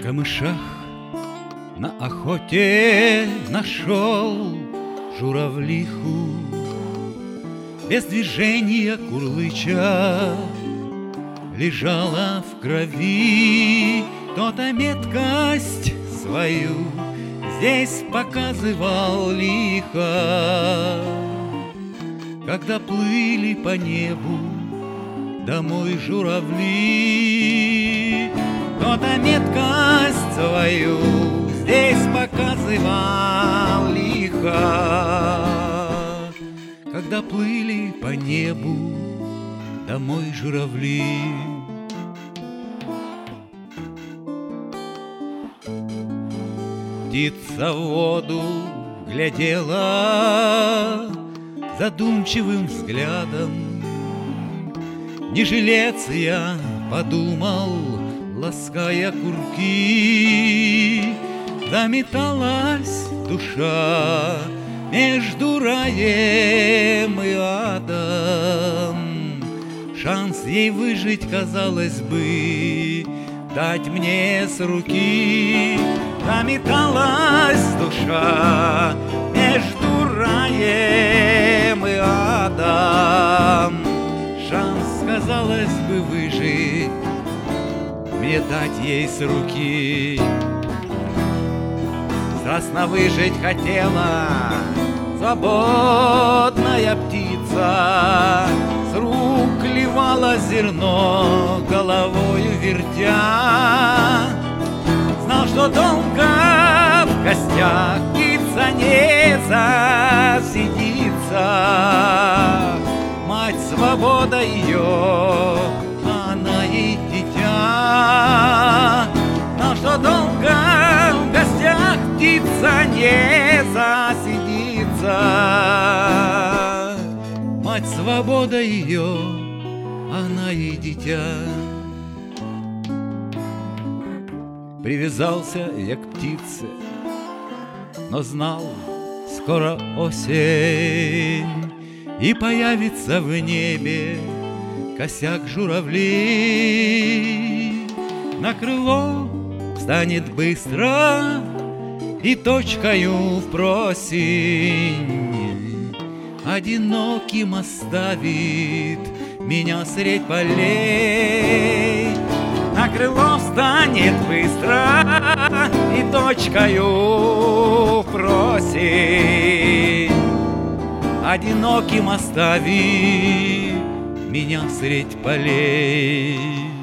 камышах на охоте нашел журавлиху, без движения курлыча лежала в крови. Кто-то меткость свою здесь показывал лихо, когда плыли по небу домой журавли. Кто-то меткость свою здесь показывал лихо, когда плыли по небу домой журавли. Птица в воду глядела задумчивым взглядом. Не жилец я, подумал, лаская курки. Заметалась душа между раем и адом. Шанс ей выжить, казалось бы, дать мне с руки. Заметалась душа между раем и адом. Шанс, казалось бы, выжить, мне дать ей с руки. Страстно выжить хотела свободная птица, с рук ливала зерно, головою вертя. Знал, что долго в костях птица не засидится. Мать свобода ее, она и дитя. Знал, что долго в гостях птица не засидится. Мать свобода ее, она и дитя. Привязался я к птице, но знал, скоро осень, и появится в небе косяк журавлей. На крыло встанет быстро и точкою в просень одиноким оставит меня средь полей. На крыло встанет быстро и точкою в просень одиноким оставит меня средь полей.